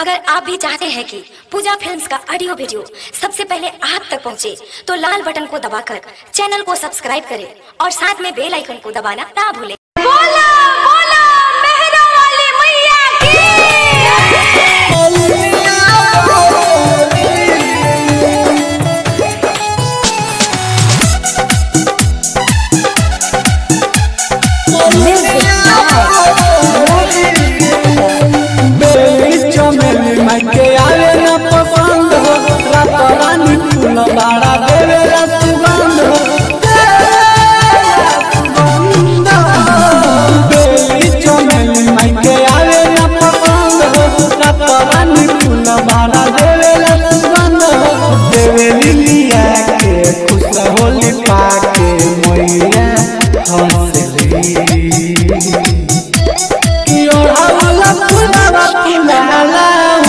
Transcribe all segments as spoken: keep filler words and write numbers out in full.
अगर आप भी चाहते हैं कि पूजा फिल्म्स का ऑडियो वीडियो सबसे पहले आप तक पहुंचे, तो लाल बटन को दबाकर चैनल को सब्सक्राइब करें और साथ में बेल आइकन को दबाना ना भूलें। बोला बोला मेहरा वाली मैया के आवे न पसंद हो, रात रानी फूल बाड़ा देवे सुगंध हो, बेली चमेली माई के आवे न पसंद हो, रात रानी फूल बाड़ा देवे सुगंध हो, देवे लिलिया के खुश होली पाके मैया हंसली कि ओढ़ावला फूलवा फूलाला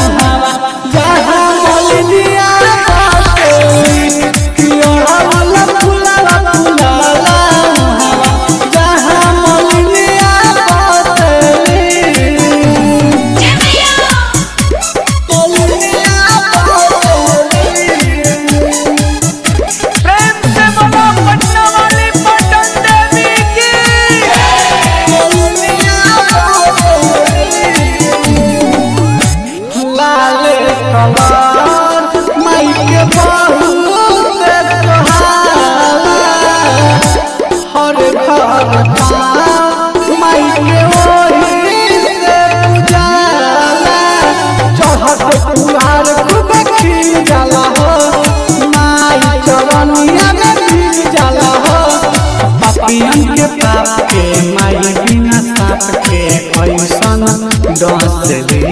के पाप के माई बिना साप के ऐसन डसली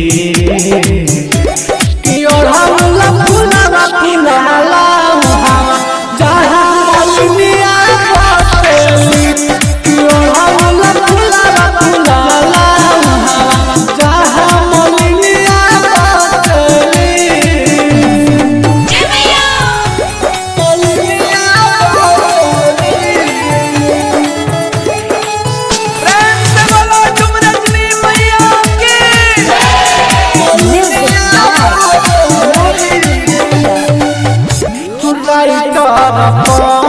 कि ओढ़ावला फूलवा फूलाला जहाँ मलिनिया बसली कि ओढ़ावला फूलवा फूलाला जहाँ मलिनिया बसली। Right